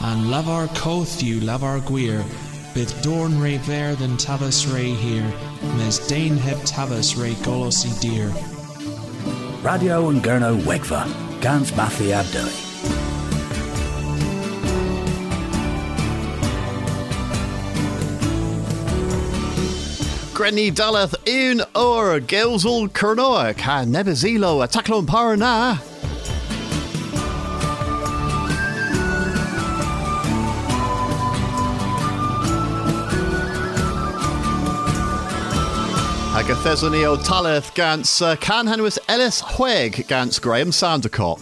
and lavar cothú lavar guir, bydd dorn ray ver than tavas ray here, mes dain heb tavas ray golos I dear. Radio and Gurno Wegva, Gans Mathi Abdeli. Grenny Daleth un or Gilsel Kernoa ca Nebezilo a Taclon Parana. Agathesony o Taleth gans can Henwys Ellis Hweg gans Graham Sandercock.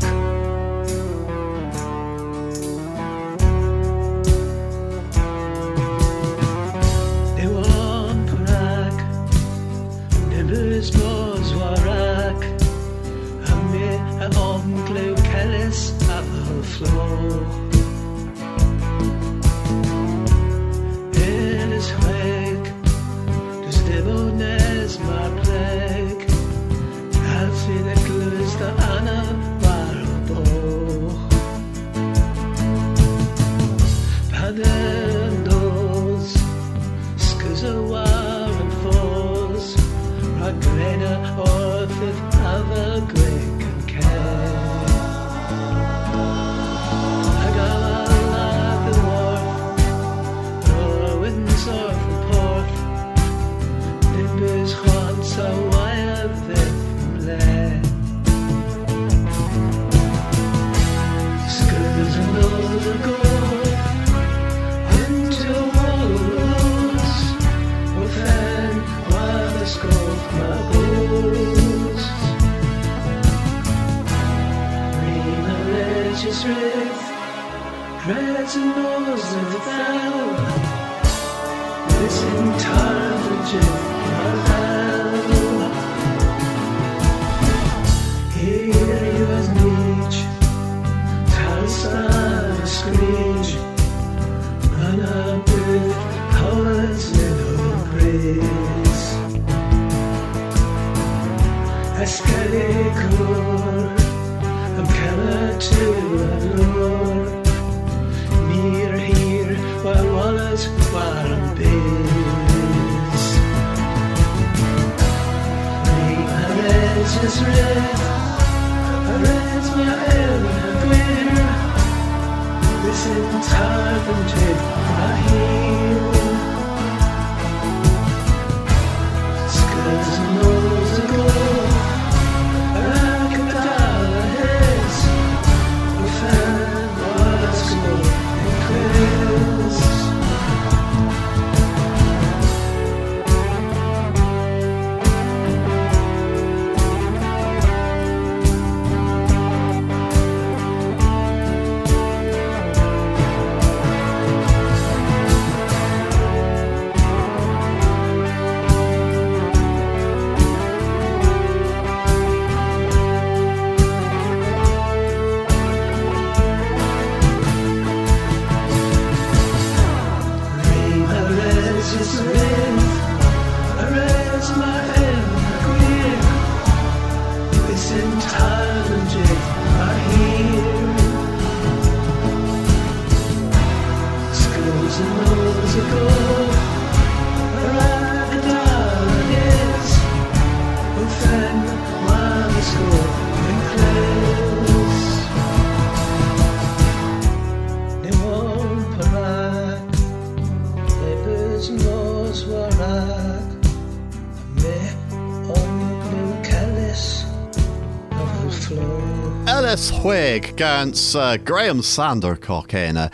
Hweg gans Graham Sandercock ena.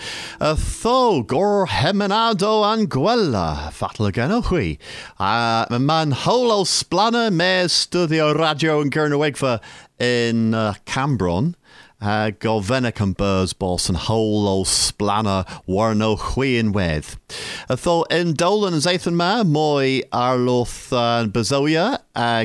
Tho gor hemenado an gwella fatal again o hui. Man holo splana mes studio radio and Gurnawegva in Cambron. Govenic and Burs Boss and holo splana warno huin wedd. Tho in Dolan and Zathan ma moi Arloth and Bazoia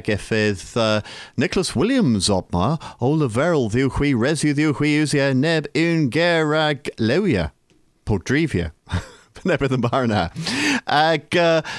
gefydd Nicholas Williams opma ola veril ddiw hui resu ddiw hui usia neb un gerag lewia podrifia nebydd yn barna ag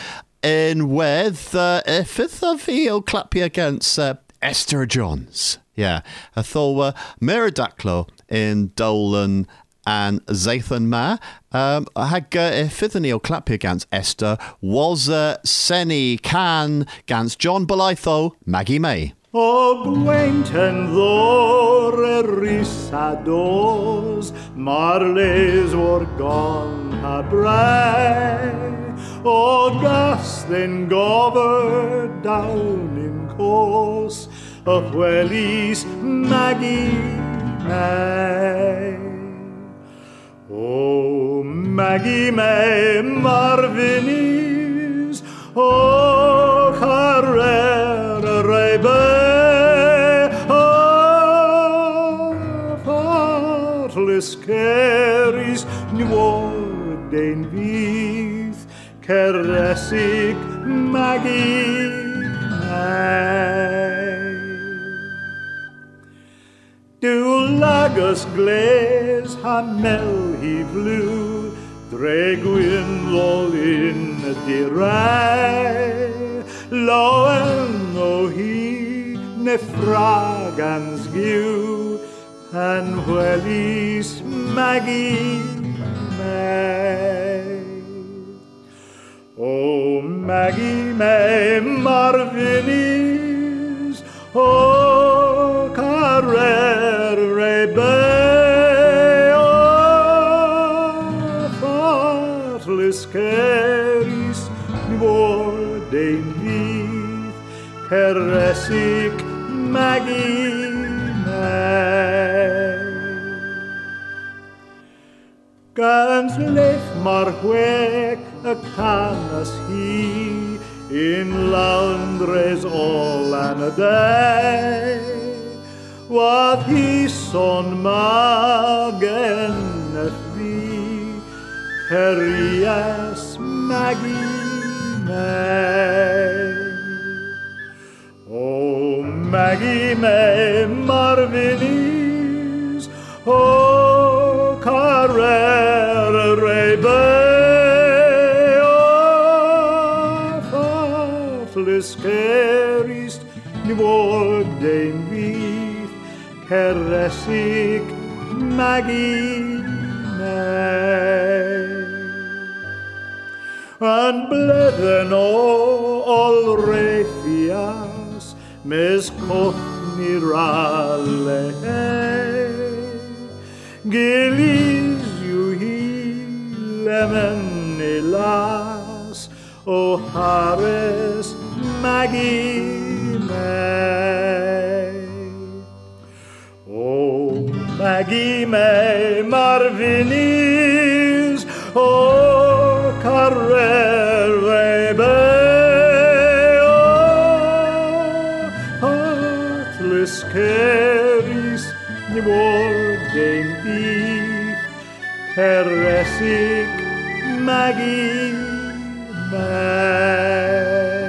in wedd effydd o fi o clapia against Esther Johns. Yeah, I thought Meridaclo in Dolan and Zathan Ma. Hag Fithany o clapio gans Esther was Senny Can gans John Bolaitho Maggie May. O gwainten ddor erisados, marles o'r gon a brai. O gas then gover down in course, a whelis Maggie May. O Maggie May Marvinis, o Carrera Rebe. Ceris Neworden Vith Ceresig Maggie May. Du lagus gles hamel he flew Dregwyn lolin di rai Loen o hi nefragans giw and whelis Maggie May. O Maggie May Marvinis, o Carrere Bay, o thoughtless Ceris Neworden Vith, Ceresic Maggie May. Gans leith mar hweg y canas hi in laundres all an a day. Wath hi son magen y fi Cerias Maggie May. O Maggie May Marvinis, o Carrera Rebe, o thoughtless Ceris Neworden Vith, Ceresig Maggie May. And bledden all Refias, mes cothni ralle Gilis you he lemon elas, o Harris Maggie May. O Maggie May Marvinis, o Carrere Bay, o heartless Ceris Neworden Vith, Ceresig Maggie May.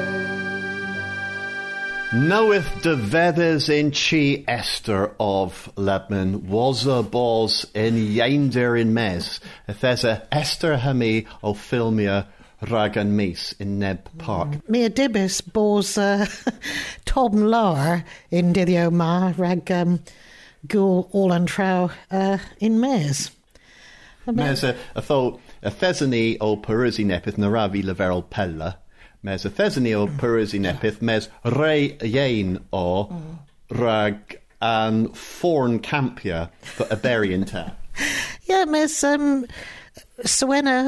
Knoweth de vedders in chi Esther of Lebman was a bos in Yander in Mes. If there's a Esther Hemi o Filmia Ragan Mees in Neb Park. Mia Dibis bos Tom Lower in Didio Ma Rag Ghoul all and Trow in Mes. Mes a thought a Thesany o Perusi Nepith Naravi Leverel Pella. Mes a Thesany o Perusi Nepith mes Ray Yain o Rag and Forn Campia for Iberian Ta. Yeah, Mes Suena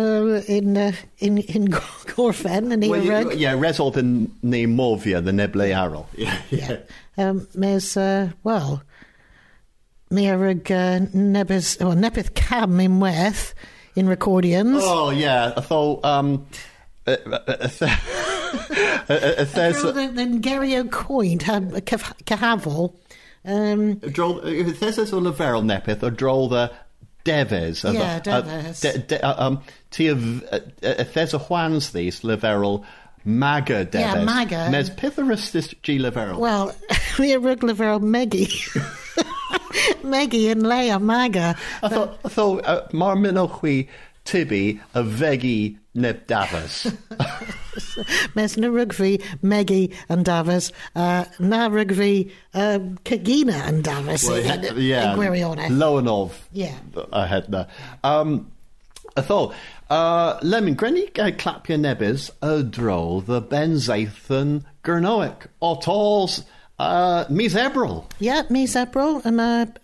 in Gorfen and well, yeah, result in the Movia the Neble Arrow. Yeah. Mes well Mirag Nepith Cam in Weth in Recordians. Oh yeah, I thought then Gary O'Coin Cahavel. Droll there's a Leverel Nepith or Droll the Deves. Yeah, Deves. There's a Juan's these Leverel Maga Deves. Yeah, Maga. Mes Pithoristis G Leverel. Well, we rug Leverel Meggie. Meggie and Leia Maga. I thought Marmin O'Hui Tibby a Veggie Neb Davos. Mes na rugby Meggie and Davos, na rugby Kagina and Davos. Yeah, Gwirione. Lowenov. Yeah. Ahead there. I thought, Lemon, Grenny clap your nebbis, dro, the Benzaithan Gurnoic, Ottals, Mis Ebril. Yeah, Mis Ebril, and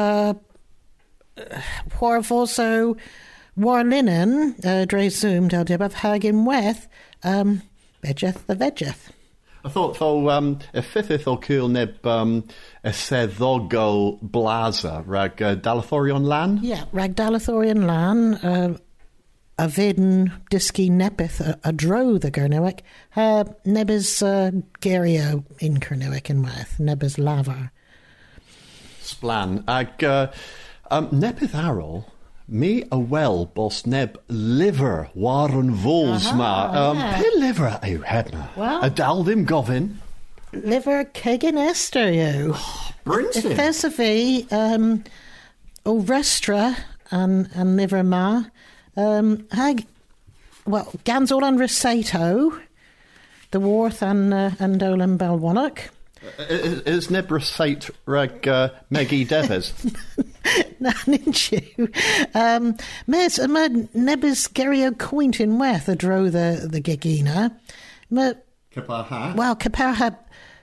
Warvoso Warlinen, Dre Zoom, Del Dibbath Hagin Weth, Vegeth the Vegeth. I thought, though, a fifth or cool nib, a sedhogo blaza, rag Dalathorion lan? Yeah, rag Dalathorion lan, a vidin disky nepith a dro the Gurnoic, nebis gerio in Gurnoic in Weth, nebis lava. Splan. Nepith arol, me a well bos neb liver waren vols ma. Pe liver a hebna. Well. A daldim govin. Liver kegin Esther you. Brinson. Thesavi, o restra and liver ma. Hag, well, gans all on Receto, the Worth and Dolan Belwannock. Is neb recite rag Meggie Deves? Ninchu. Mes nebis gerio coint in Weth a dro the Gigina. Caparha. Well, Caparha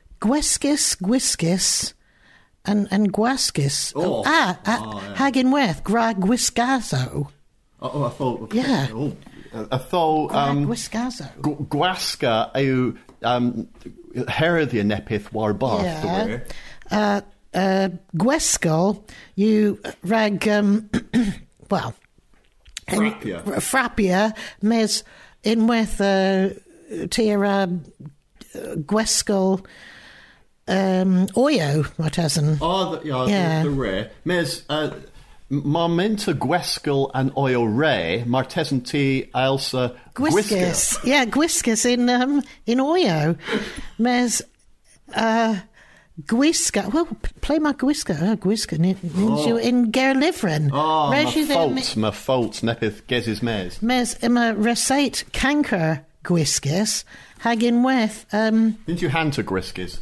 Gwiskis and Guaskis. Hag in Weth, Gra Gwisgazo. Oh, I thought. Yeah. Oh, I thought. Gwisgazo. Guasca, Heredia nepith war bath. Yeah. Gwescal, you rag, well, Frappia, mes in with tira Gwescal, Oyo, what hasn't? Oh, the rare. Mes, Marmenta Gwescal and Oyo Ray, Martesan T. Elsa Gwiskus. Yeah, Gwiskus in Oyo. Mes, Gwiska, well, play my Gwiska. Gwiska, in Gerlivren. Oh, my faults, nepith gezis mes. Mes, ima recite canker Gwiskis, hagin weth, Didn't you hand to Gwiskis?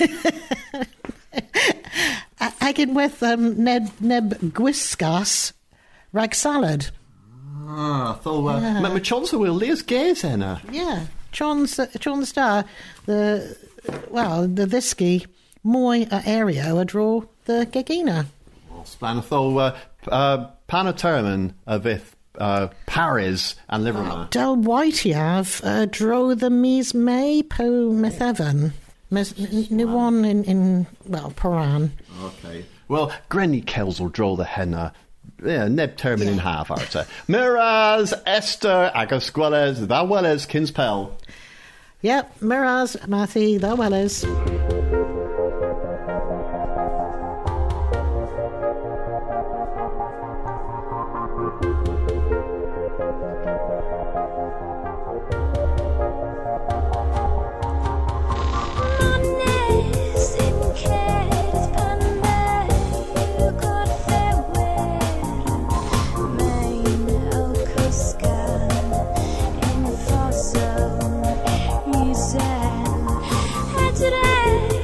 hagin weth, neb Gwiskas, rag salad. So, my chonsa will leas gaze enna. Yeah, John Star, the Visky, Moy area a draw the Gagina. Splan tho Panaterman with Paris and Liverpool. Del Whiteiav draw the Mies May po Methevan. New one in Paran. Okay. Well, Granny Kells will draw the henna. Yeah, neb termin in half arta. Miraz, Esther, Agasquelles, thou welles, Kinspell. Yep, Miraz, Matthew, thou welles. Today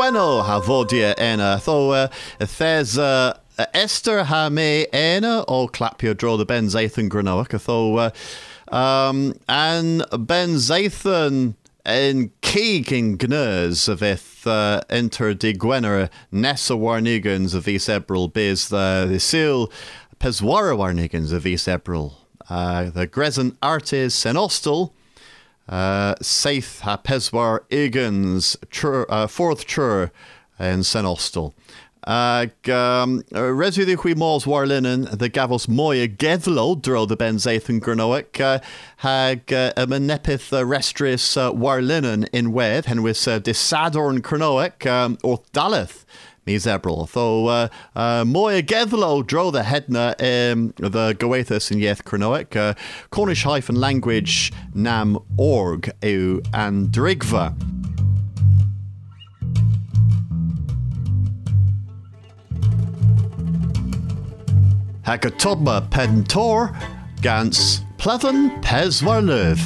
Gweno ha vodia ena. Tho there's Esther ha me ena o clapio dro the Ben Zathan Granoach. Tho and Ben Zathan in Keeg in Gners of enter de Gwenner Nessa Warnigans of East Ebril biz the seal Peswara Warnigans of East Ebril. The Gresen Artis Sen Ostel. Saith ha Peswar Igans fourth chur in Sen Ostel. Resu the Hui Mors Warlinen, the Gavos Moya Gevlo, dro the Ben Zathan Granoic, hag Menepith Restris Warlinen in Wed, Henwis Disadorn Granoic, or Daleth. Misebril. Though Moya Gevlo dro the Hedna the Goethus in Yeth Cronoic, Cornish language nam org eu and Drigva. Hakatobma Pentor Gans Plevan Peswarlev.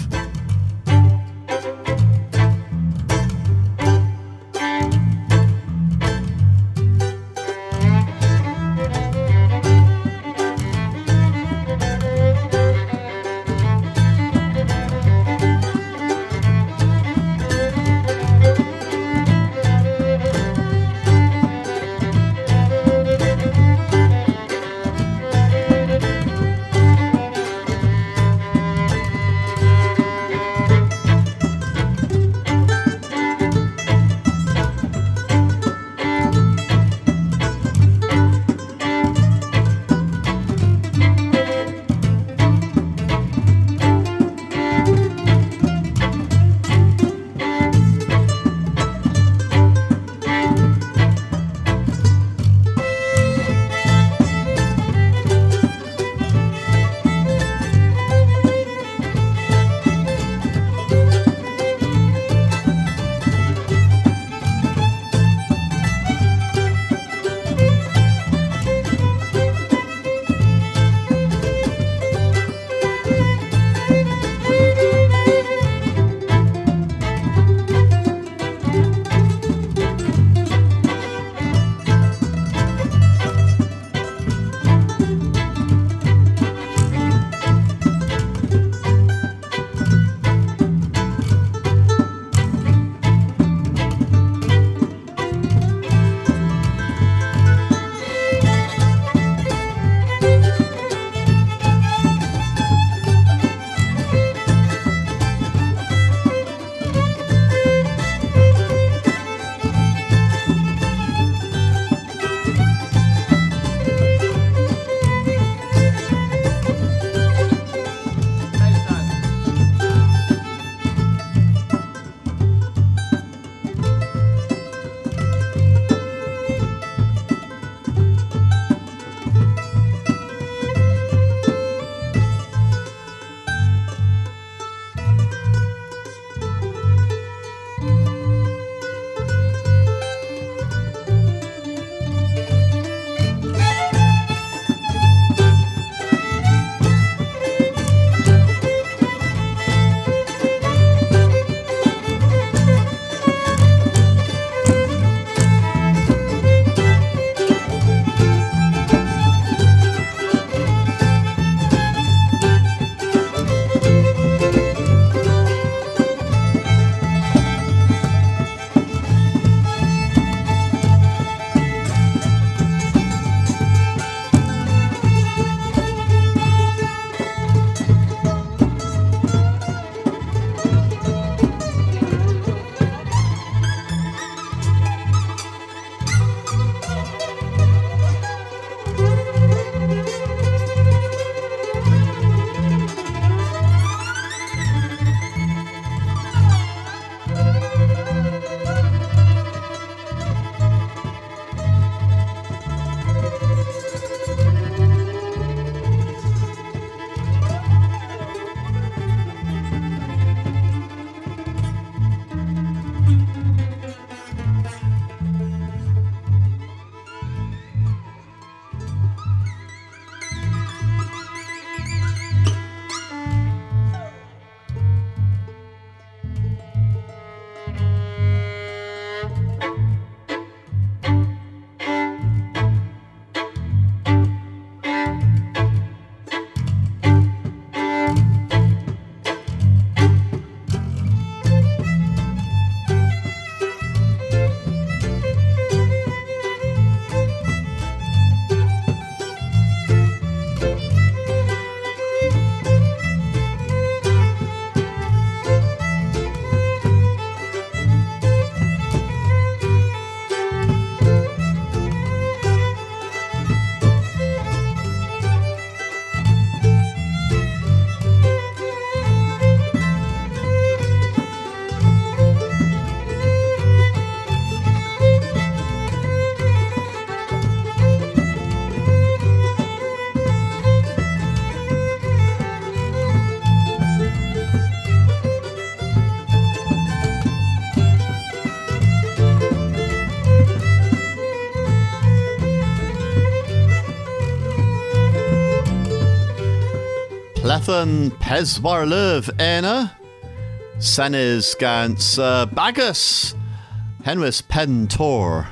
Ethan Peswarlev Ena, Senes Gans Bagus, Henwis Pentor.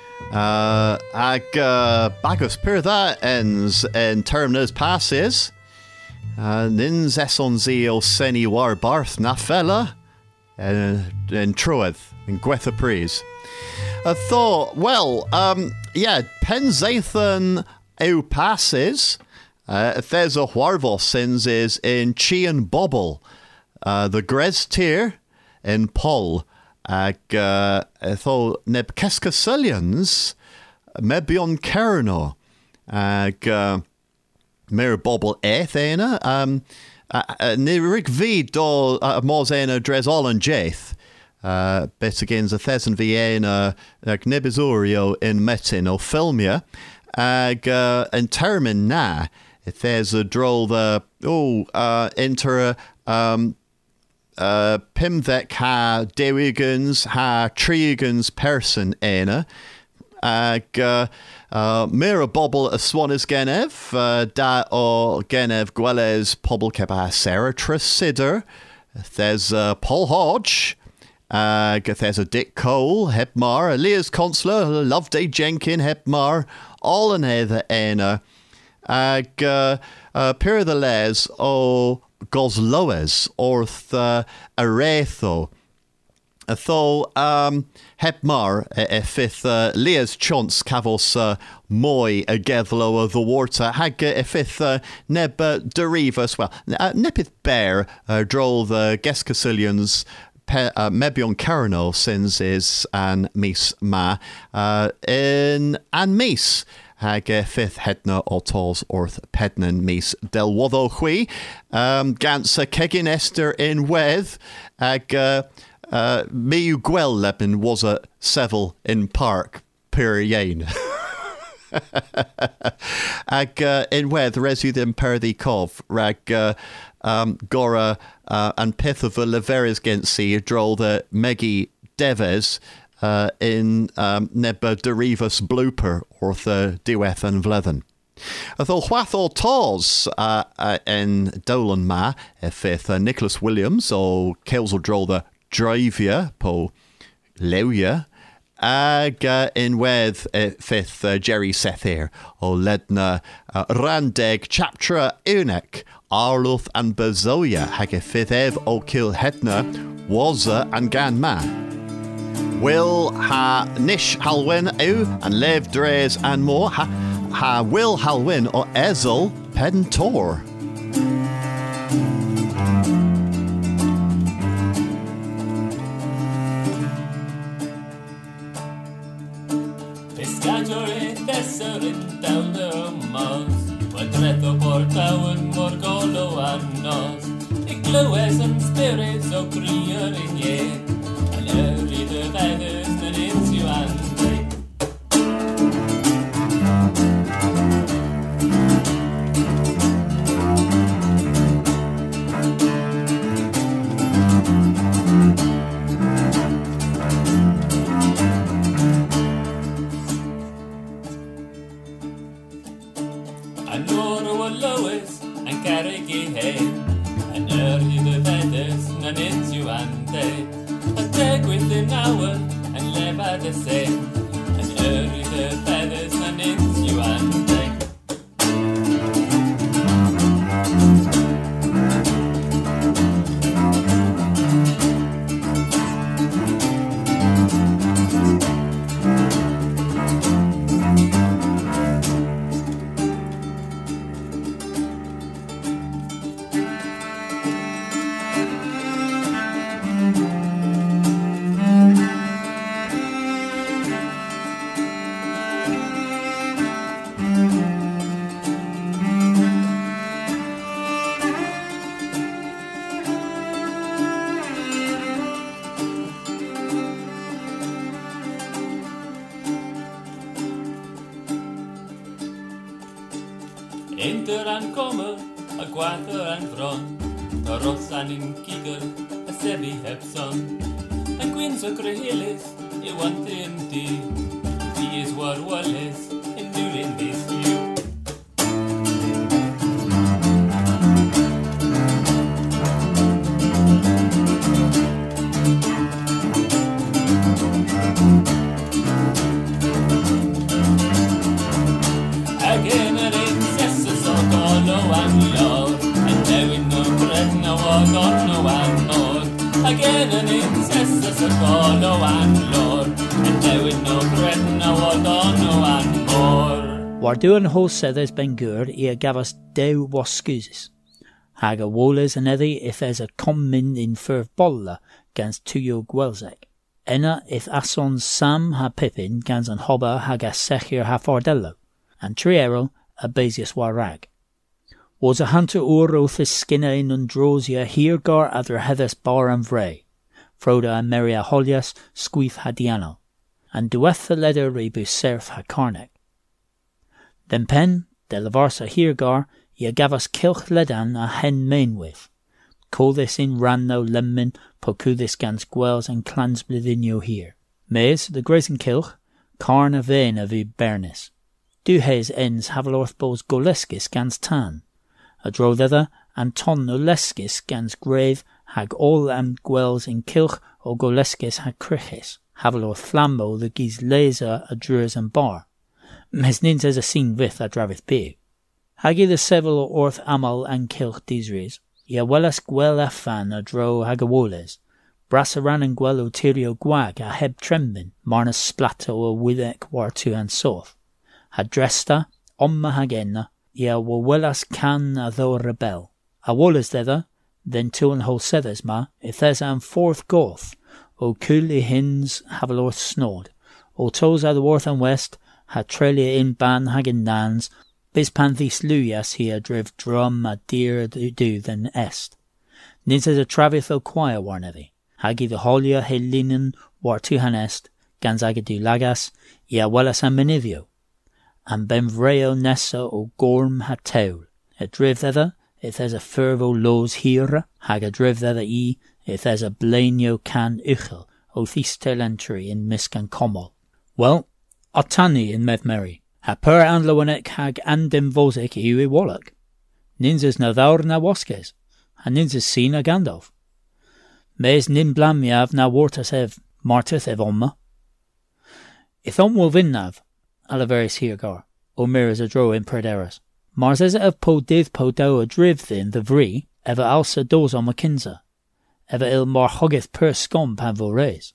Bagus Pirtha ends in terminus passes. Nins Essonzi o Seni War Barth Nafella in Trueth in Gwetha Pries. I thought, Penzathan o passes. There's a Warvos sins is in Chian Bobble. The Gres Tier in Pol. Thought Neb Keskasilians Mebion Kerno. Mir Bobble Ethena. Nirik V do Mosena Dres Ollen Jaith. Bet against the Thesen Vienna Gnebizurio in Metin o Filmia. In Termin na. If there's a droll the enter Pimvek ha Dewigans ha Triegans person ena. Mira Bobble a Swanis Genev, da o Genev Gwelez Pobble Keba Sarah Trissider. There's Paul Hodge. There's a Dick Cole, Hebmar, Elias Consular, Loveday Jenkin, Hebmar, all in heather ena. Pir the les o Gosloes orth Aretho. Tho Hebmar fifth Leas Chance Cavos Moi Gethlo of the water hag fifth Neb Derivus well Nepith Bear droll the Geskasilians Mebion Carano sins is an mis ma in an mis hag fifth hedna otos orth pednan mis del wotho hui Gansa Kegin Esther in weth hag me gwell lebin was a Seville in Park Pyryain. Ag in weth residum per the cov rag Gora and pith of the Leveris Gensi droll the Meggy Deves in Nebba Derivus Blooper or the Diweth and Vlethen. Though Whathor Tors in Dolan Ma fifth Nicholas Williams or Kelsel droll the Dravia po Lewia ag in weth fifth Jerry Sethir o Ledna Randeg Chaptra Unek Arluth and Bezoya hag fifth ev o Kil Hedna Waza and Gan Ma Will ha Nish Halwin o and Lev Dres and more ha Will Halwin o Ezel Pentor. Pesserin telder mas Wat retto portauen morgolo annos Ik glowes en spirits o krier in je En early the weathers men insuante the same and early the feathers and insuante Enter and come, a quather and front, a rossan in kigger, a sebi hepson, and queens o crehilis, e one tea, he is what Wallace, in doing this view. an nod. Again an incessant a golo an lord. And now with no threat no no an more. War doing whole sethers ben gur ia gavas dew wascuses. Hag a woles and eddy if there's a common in fur bolla gans tuyo gwelzek. Enna if Asson Sam ha Pippin gans an hobba hag a sechir ha fordello. And Triero a Basius warag. Was a hunter oth his skinna in undrosia here gar other heathers bar and vray. Froda and Maria Holias squeef hadiano. And dueth the leather rebus serf ha carnek. Then pen, de lavarsa here gar, ye gavas kilch ledan a hen main with. Call this in ranno lemmin, poku this gans gwels and clans blidinio here. Mays, the grazing kilch, carn a vein of bernis. Du hes ends havelorth bos goleskis gans tan. A dro thither, and ton no leskis gans grave, hag all and gwels in kilch o goleskis hag criches. Havelorth flambo the gis laser a drurs and bar. Mes nins as a scene with a dravith big. Hagi the several orth amal and kilch disres. Ia wellas gwel afan a dro hagawoles. Brassaran and gwel o tirio gwag a heb trembin. Marna splato o widek war tu and soth. Hadresta, omma hagenna. Ia wo wellas can a tho rebel. A woles thither, then two and whole sethers ma, if there's an fourth goth. O coolly hins havelorth snod. O toes a the worth and west, ha trelia in ban hagen nans, bis panthis luyas here driv drum a dear do than est. Nins as a travith o choir warnevi. Hagi the holia he linen war tu han est, gans agadu lagas, ia wellas an menivio. And ben vreo nessa o gorm ha teul. A driv thither, if there's a fervo lows here, hag a driv thither if there's a blenio can uchel, o thistel entry in miskan komol. Well, Otani in Medmeri, ha per andloanek hag andim vosek iwi wallach. Ninzas na thaur na waskes, ha ninzas sin a Gandalf. Mes nin blamiav na wartas ev martith ev omma. If will vinnav, alaveris hirgar, o miras a dro in perderas. Mars as ev po div po do a driv thin the vri, ever alsa dos on makinza, ever il mar hoggeth per scom pan vores.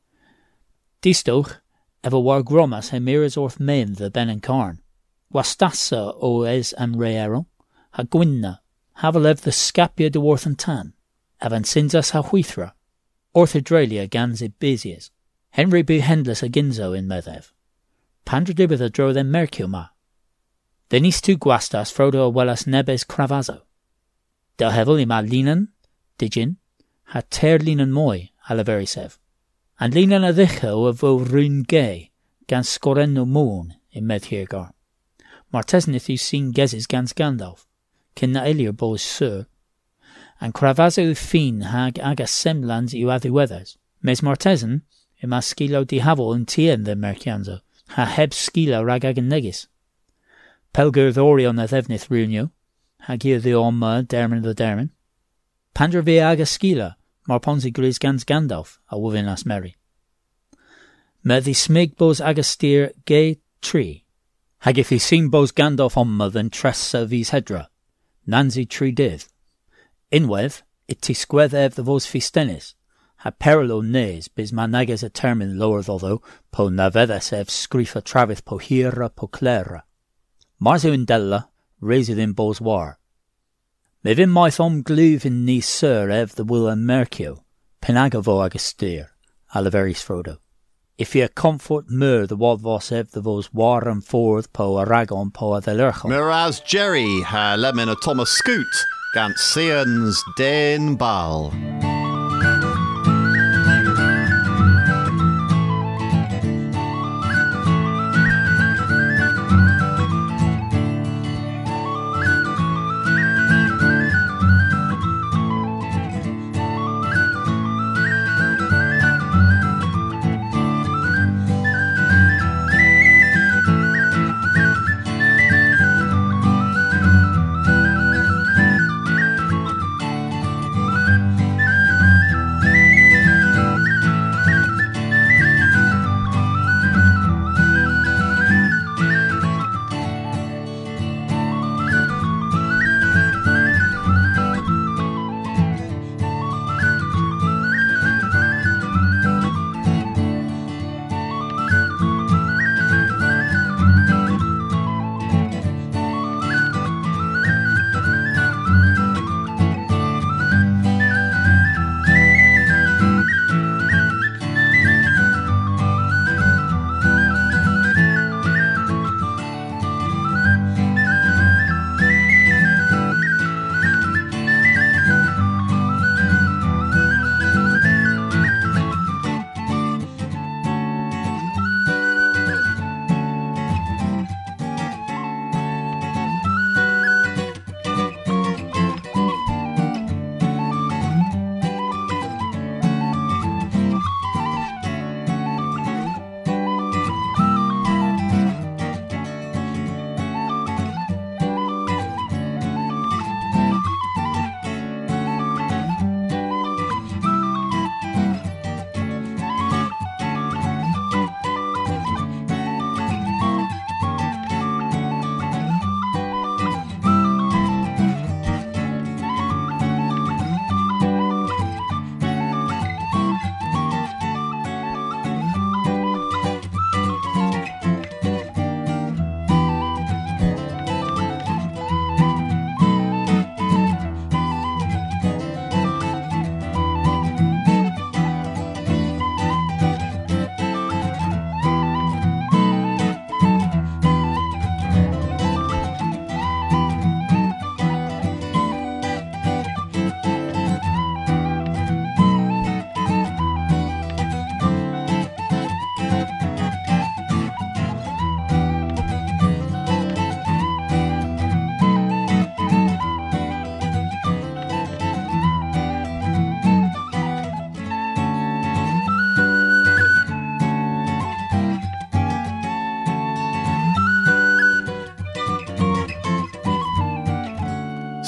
Distoch, ever war gromas he miras orth main the ben and carn. Wastassa o es am reero, ha gwinna, havelev the scapia de worth and tan, evan sinzas ha huithra, orthodralia gans ibesias, Henry bu hendless a ginzo in methev. Pandra dibitha dro them merciuma. Venis tu guastas frodo wellas nebes cravazo. Del hevel ima linan, digin, ha ter linan moi, alaverisev. And linan a dhicho of o rune gay, gans scorenno moon in medhirgar. Martesn if you seen gezes gans Gandalf, kin na elir bos sur. And cravazo fin hag aga semlans you adu weathers. Mes Martesn, ima skilo di havel in tien the mercianzo, ha heb skilo rag agan negis. Pelgur thorion a thevnith runio, hagir the omma dermin the dermin. Pandra vi aga skila, marponzi gris gans Gandalf, a wovin as merry. Mer the smig bos agastir gay tree. Hagith he seen bos Gandalf omma than tressa vis hedra, nanzi tree div. Inwev, it tisqueth ev the vos fistenis, ha perilo nes bis managas a termin lower though, po navedas ev scrifa travith po hira po clera. Marzo in della, raised in bos war. Mevin my thom gluv in ni sir ev the will and mercio, penagavo agastir, alaveris Frodo. If ye comfort mur the wad vos ev the vos war and forth po aragon po a the lurchel. Miraz Jerry ha lemon a Thomas Scoot, gant Seans den Bal.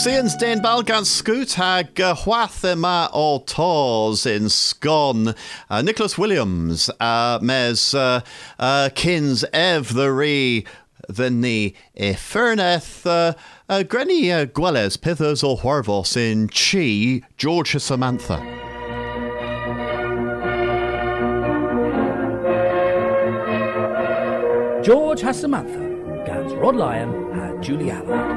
Sians den balgan scoot hag hwath yma o tors in Scone. Nicholas Williams mes kins ev the re the ni e ferneth grenny gwelles pithers o hwarvos in chi George Samantha. George has Samantha, Gans Rod Lyon and Julie Allard.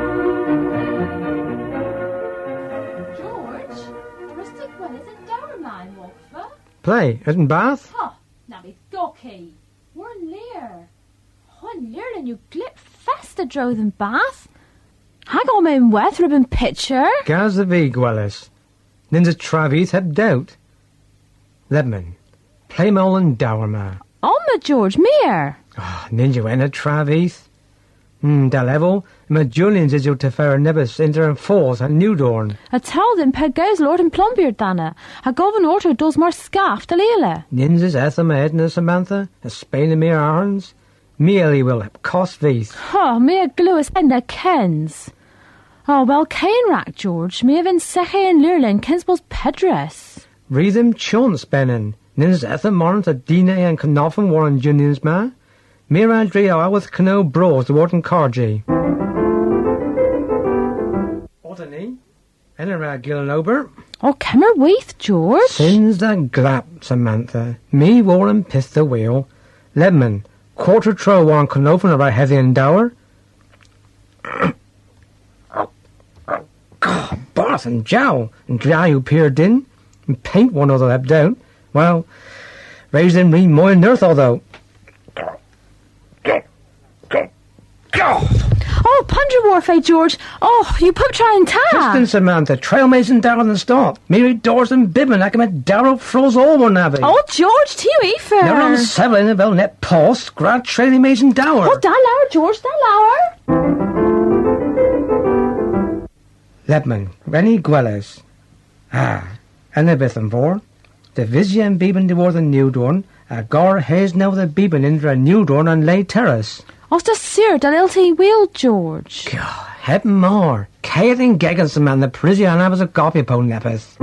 George, Rustic Wells and Dowermine, Walkfer. Play, isn't Bath? Ha, now be gawky. We're in Lear. One Lear and you glip festa dro than Bath. Hag on my weth ribbon pitcher. Gaz the V. Gwellis. Ninja Travis heb doubt. Lebman. Playmole and Dowerma. Alma George, mere. Ninja Enna Travis. Da level. Ma Julians is your tefer nebus inter and falls at Newdorn. I told him peg goes Lord and Plumbeard Dana. A govern order does more scaff to Leela. Ninjas Etham Edna Samantha. A Spain and mere Arns. Mealy will have cost these. Oh, mere gluis Edna Kens. Oh, well, Cain rack, George. Me have in Seche and Lurlin, Kensbos Pedres. Read them chance, Benin. Ninjas Etham Morant a Dina and Knoffen Warren Juniors ma. Mira Drio with Cano Bros the Wharton Cargy. Otany, Enera Gillenober. Oh, Kimmer Weath, George. Sins the glap, Samantha. Me Warren pith the wheel. Ledman, quarter tro one Canofen about heavy and dower. God, Bath and Jowl, and dry you peered in, and paint one other up down. Well, raise them re more earth although. Oh, Pundra Warfare, George. Oh, you pup try and ta. Listen, Samantha, trail mason down and stop. Mary doors and bibbin, I can make Darrow froze all one navy. Oh, George, to you, Efer. Never on seven in the net post, grad trailing mason dower. Oh, da lower, George, da lower. Lepman, Rennie Gwellis. Annabeth and Vor. The Vision Beeben de war the Newdorn, a gar haze now the Beeben into a Newdorn on Lay Terrace. Oh, the sear, the LT wheel, George. God, heaven more. Cathing Gegginson man, the Parisian was a copy pone nepeth.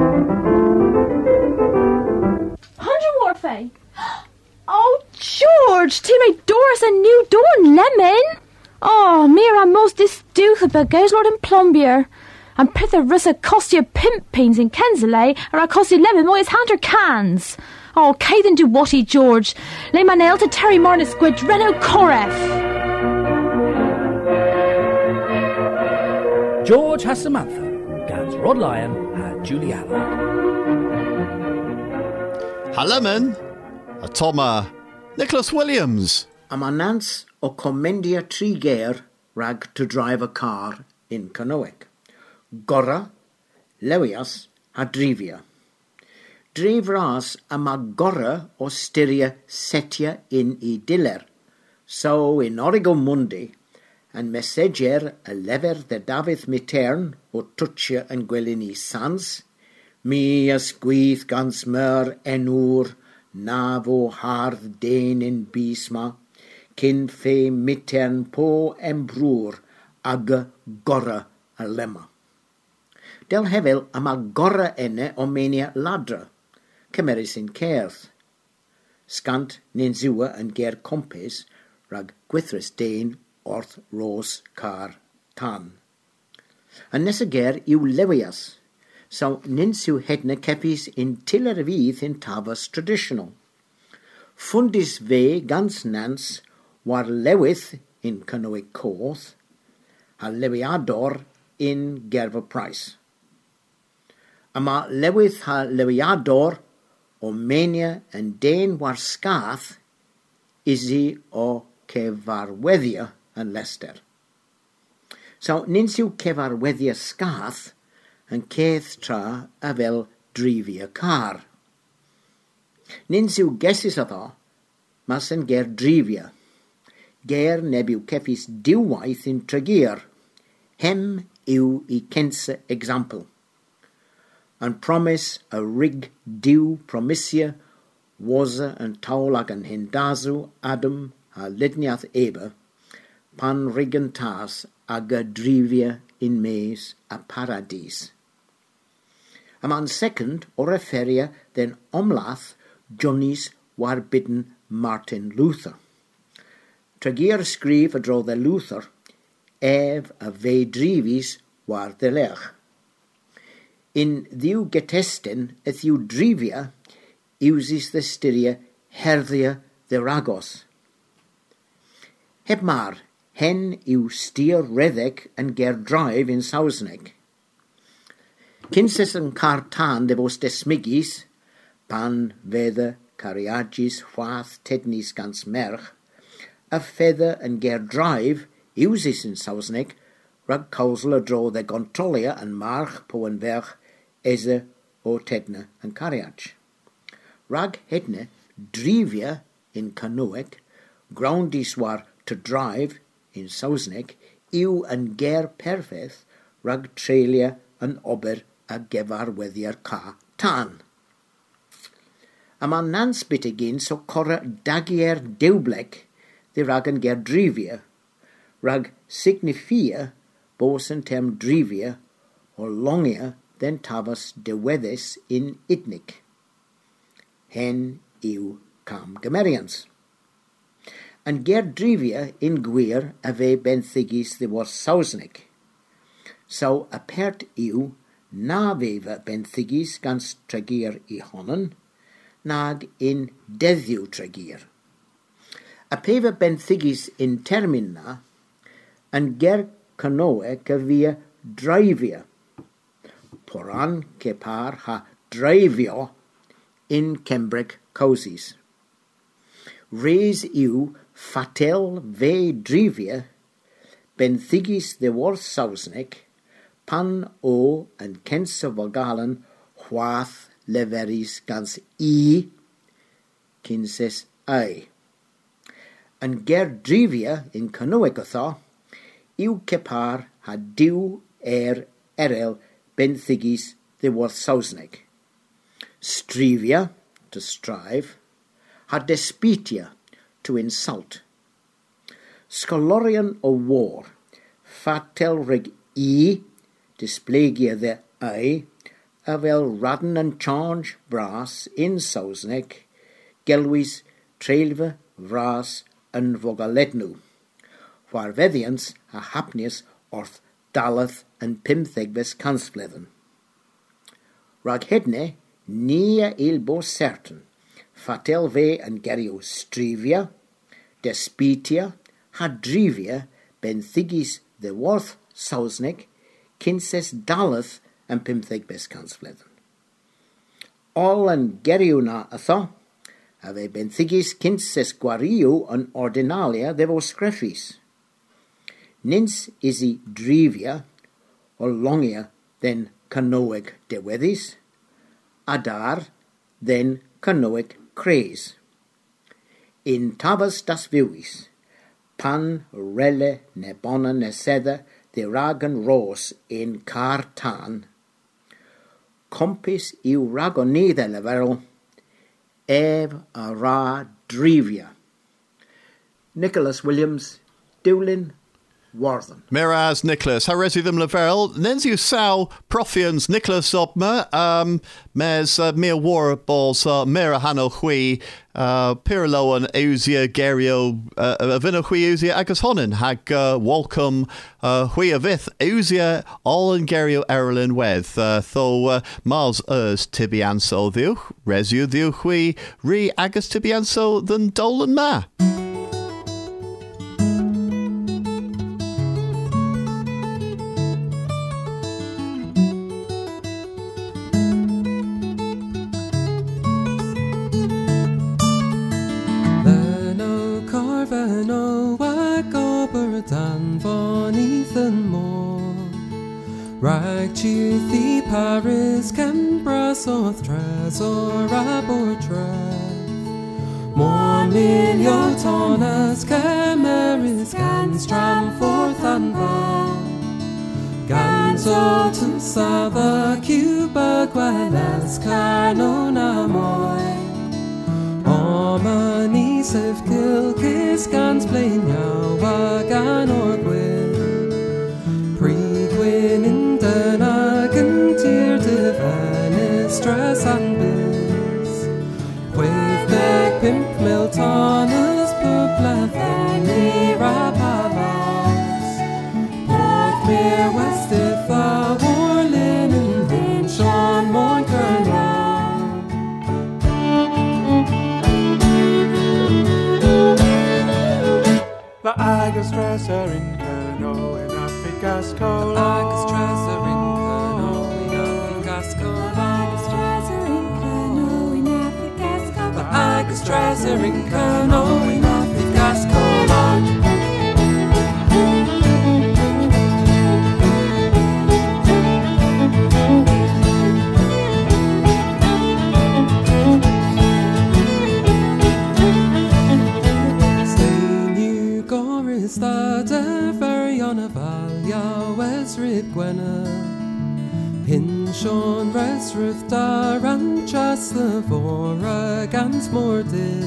100 Warfare. Oh, George, to my doors a new dorn, lemon. Oh, Mira most this dooth about goes Lord and Plumbier. And pither russa cost you pimp pains in Kensale, or I cost you lemon moy's hunter cans. Oh, Caithan do watty, George. Lay my nail to Terry Marna squid, Reno Coref. George has Samantha, Gans Rod Lyon and Julie Allard. Halleman, a Toma, Nicholas Williams. A manance o commendia tri gair rag to drive a car in Canoic. Gorra, Lewias, a drivia. Drivras a ma gorra o styria setia in I diller. So in Origo Mundi, and messenger a lever the David Mitern o Tutsia and Gwelini sans, mi a squeeth gans mer enur, navo hard den in bisma, kin fe Mitern po embrur, ag gorra a lemma. Del hevel am a gorra enne o menia ladra, cymerus in certh. Scant nin zua and ger compes, rag gwithres dein orth ros car tan. And nessa ger iw lewias, so ninsu hedne kepis in tiller vydd in tavas traditional. Fundis ve gans nans war lewith in Canoic Coth, a lewiador in gerva price. Ama lewith ha lewiador o menia and dein war scath isi o cefarweddia and Leicester. So ninsiw cefarweddia scath and ceth tra a fel drifia car. Ninsiw gesis atho mas yn ger drifia. Ger nebiw ceffis diwaith in tregear. Hem yw I kense example. And promise a rig diw promisia waza and taulag and hindazu Adam a lidniath eba pan rigan tas aga drivia in Mays a Paradise. A man second or a feria then omlath Johnny's war bidden Martin Luther. Tragier scrif a dro the Luther, ev a ve drivis war the lech. In thiw getesten a thiw drivia, uses the styria herthia the ragos. Heb mar, hen yw stier redeg and ger drive in Sausneg. Kinses yn car tan de vos desmigis, pan fedde cariagis chwath tednis gans merch, a fedde and ger drive uses in Sausneg, rag causel a dro de gontrolia and march po en verch eze o tedne and cariag. Rag hedne drivia in Canoic, groundis war to drive in Sausneg, yw and ger perfeth rag trelia and ober a gefar weddiar ca tan. A man nans bit again so corra dagier dewblek, the rag and ger drivia, rag signifia bos and term drivia, or longia then tavas de weddes in idnic. Hen yw cam gemerians. And ger drivia in gwir a ve benthigis the was Sausneg. So apert yw na veva benthigis gans tragier I honen, nag in deddiw tragier. A peva benthigis in termina, and ger canoe ca via drivia. Poran ke par ha drivio in Cembrec causis. Res yw fatel ve drivia, benthigis the worth Sausneg, pan o and kensa vogalen chwath leveris gans I, kinses I. And ger drivia in Canoecotha, yw kepar ha diw erel benthigis the worth Sausneg. Strivia, to strive, ha despitia, to insult. Scholorian o war, fatel reg I, displegia the I, avel radden and charge brass in Sausneg, gelwis treilve vras and vogaletnu, waar veddians a hapnius orth daleth and pimthegves kansfleven. Rag hedne, nia ilbo certain, fatel ve and gerio strivia, despitia, hadrivia, benthigis the worth Sausneg, kinses daleth and pimthegves kansfleven. All and gerio na atho, ave benthigis kinses guario an ordinalia de vos screffis. Nins isi drivia, or longia, then canoeg de wedis, adar, then canoeg cres. In tavas das vivis, pan rele ne bona ne sede de ragan ros in cartan, compis iu ragonide level, ev a ra drivia. Nicholas Williams, Dewlin, Warthen. Miraz Nicholas, Haresi them Laverl, Nenzu Sao, Profians, Nicholas Obma, Mes Mir War Balls, Mira Hano Hui, Pirloan, Euzia, Gerio, Vina Hui Euzia, Agus Honen, Hag Walcom, Hui Avith, Euzia, All and Gerio Erlin Weth, Tho Mars Urs Tibianso, Thiu, Resu, Thiu Hui, Re Agus Tibianso, than Dolan Ma. Rag Chithi Paris Cambras Orth Tresor Abortreth More Miliotonas Cameris Gans Tram Forth and Van Gans Alton Sava Cuba Guelas Carnona Moy Omanis of Kilkis Gans Plain Yawagan or Gwyn Pre-Gwyn dress and biz. Wave back pimp miltonus pupleth and rapalas. Porth mere westith a war linen in Sean Moinkerna. The Agus dresser in Kerno in Africasco. The Agus dresser in Kerno in Africasco. The Agus dresser in Kerno in Africasco. Hinshon resruth daran chas the vora gans mordid.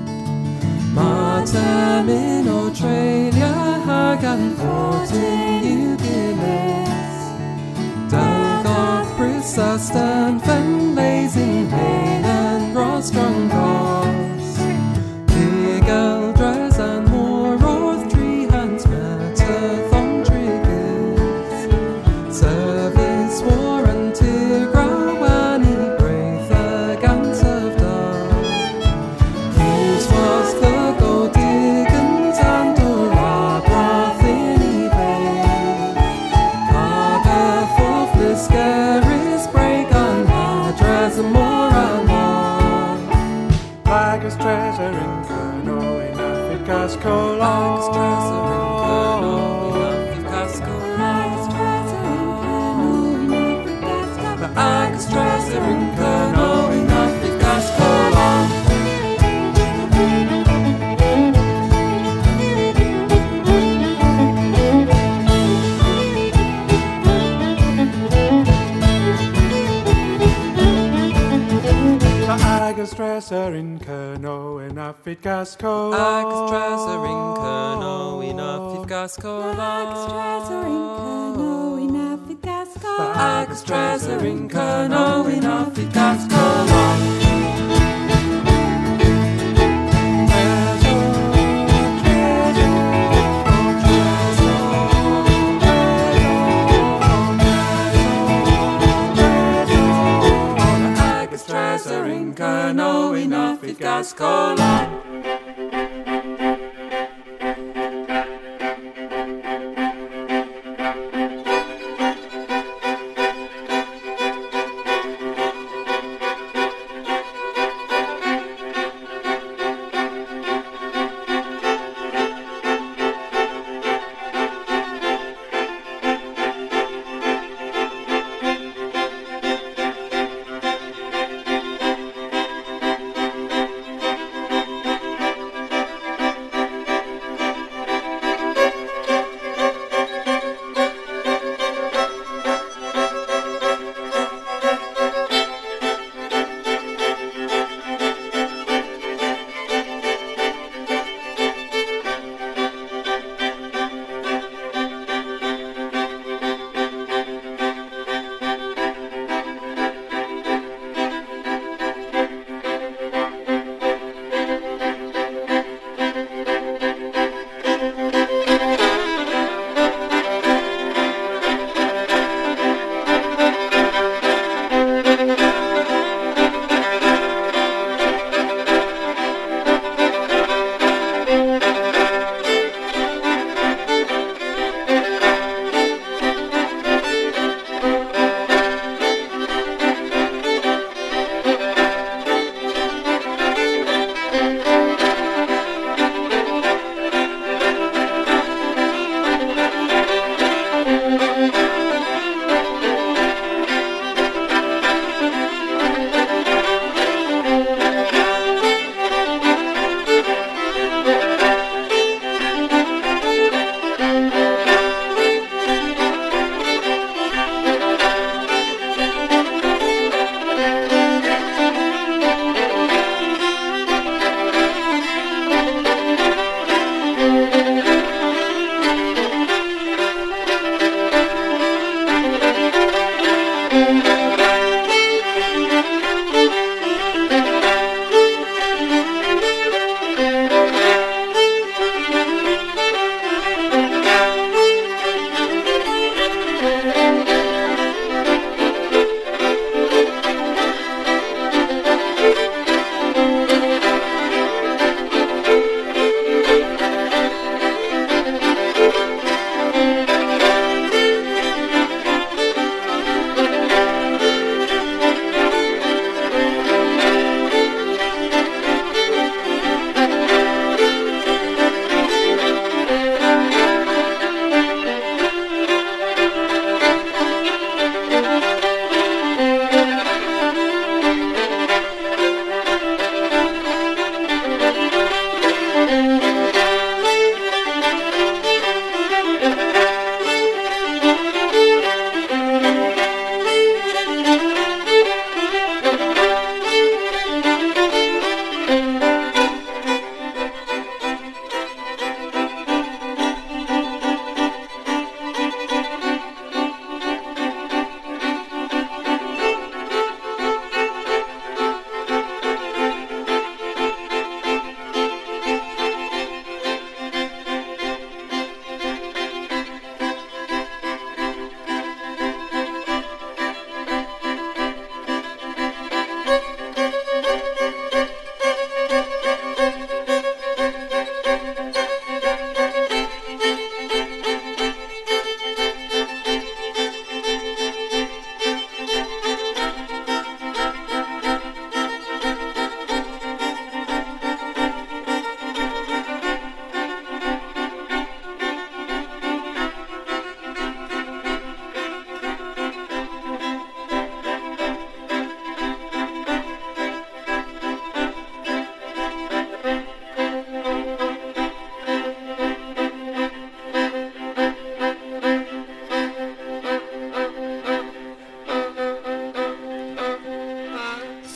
Matam in Australia hagan fortin ugiles. Dalgoth prisastan fen blazing rain and rostrong gors. Pigal dress and more roth tree hands matter thong triggers. Service war until Grawani breath against of dog. His was the gold diggins and Dora broth in eBay. Kaga for Fliskeris break on address more and more. Agus treasure in Kerno in Africasco. Agus treasure in Kerno in Africasco. The Agus treasure in Kerno in Africasco. Agus dresser in Kerno in Africasco. Agus treasure in Kerno in Africasco. Agus treasure in Kerno in Africasco. Treasure in Kerno in Africasco.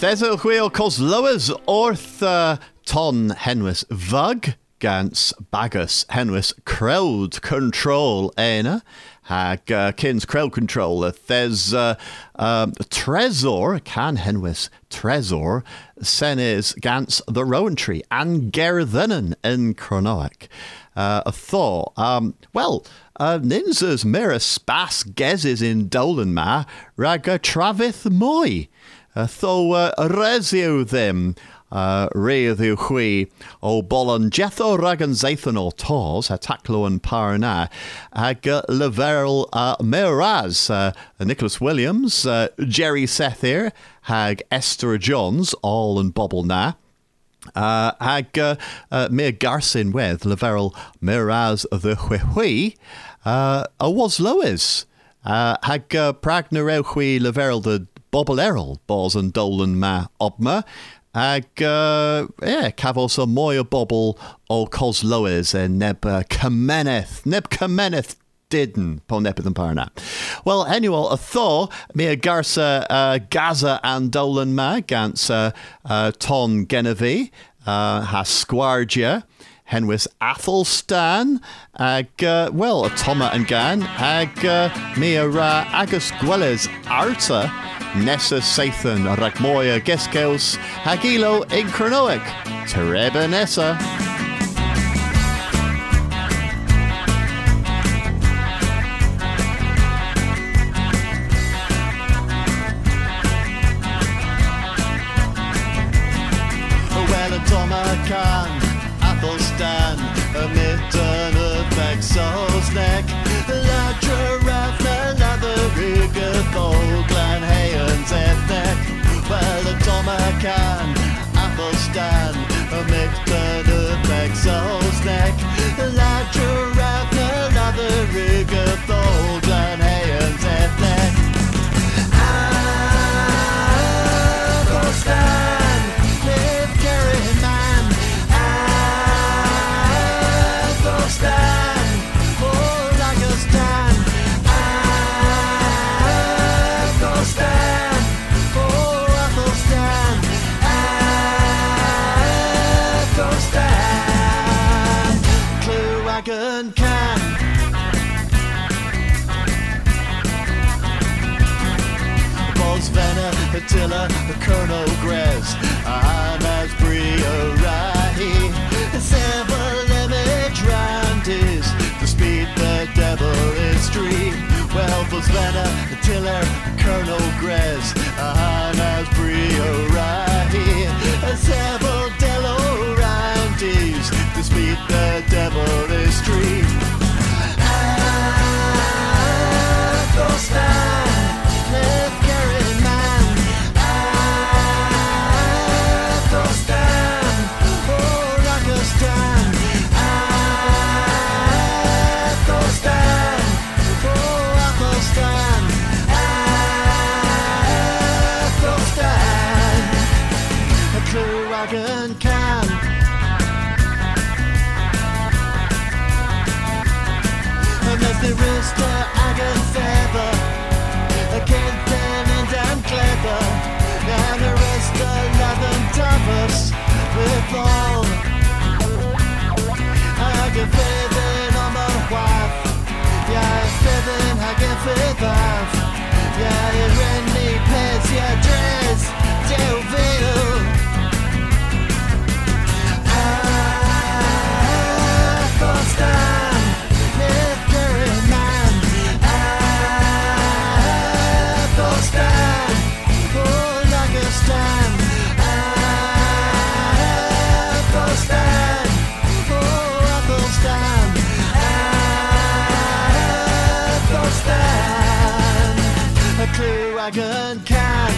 There's wheel cos Lois orth ton henwis vug gans bagus henwis crowd control ena hag kins crowd control. There's Trezor can henwis Trezor senes gans the rowan tree and gerthanen in Cronoic. A thaw. Ninzas mira spas gezes in Dolan ma raga travith moi. Tho resio them reithiw chwi o bolon jetho ragan zaethon o tors ha taclo and parna ag leverel Meraz Nicholas Williams Jerry Sethir hag Esther Johns all and bobble na hag Mir Garsin with leverel Meraz the Hui a was Lois hag Pragna Hui leverel the Bobble Errol balls and Dolan ma obma ag cavos a moya bobble o cos Lois and neb Kameneth didn't po nepith and parna. Well, anyway, a thaw me a garsa Gaza and Dolan ma gans ton Genevieve has Squargia henwis Athelstan ag a Toma and Gan ag me a agus Gwelles Arta Nessa Sathan Ragmoya Geskeus Hagilo in Cronoic Tereba Nessa. Well a Toma Khan Athelstan amid of Exos neck La giraffe another rigger Glan Hayens ethnic. Well a Toma Khan Athelstan amid of Exos neck La giraffe another rigger Glan Hayens ethnic. Athelstan live carrying man Athelstan oh like a stand Athelstan oh Athelstan Athelstan Clue wagon can Bosvena, Attila, Colonel Grez, Anas Brio Rahi, several image roundies, to speed the devil in stream. Well, Bosvena, Attila, Colonel Grez, Anas Brio Rahi, several Dello roundies, to speed the devil in stream. Athelstan. Live carrying man Athelstan oh Rakistan Athelstan oh Athelstan Athelstan a clue wagon can and as the rooster Agan feather again and damn clever and the rest of nothing toughers with all I get feathering on my wife yeah feathering I get feathers yeah it ran me past your dress Delville Athelstan live carrying man Athelstan, oh like a stand Athelstan, oh Athelstan Athelstan a clue wagon can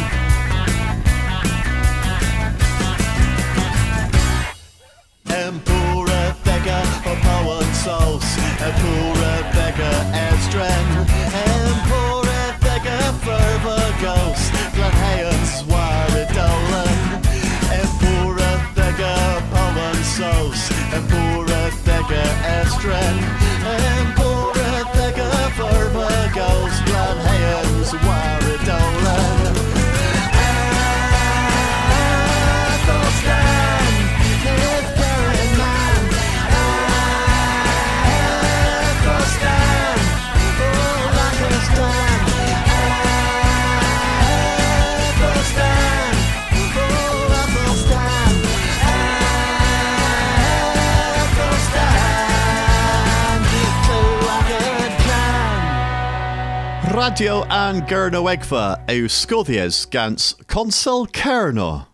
Empura Vega or Powan Souls Empura Vega Estren Empura Vega Fervor Ghost Glenhayens Warridolan Empura Vega Powan Souls Empura Vega Estren Empura Vega Fervor Ghost Glenhayens Warridolan Radio an Gurno Egfa eu Scothies gans Consul Kerno.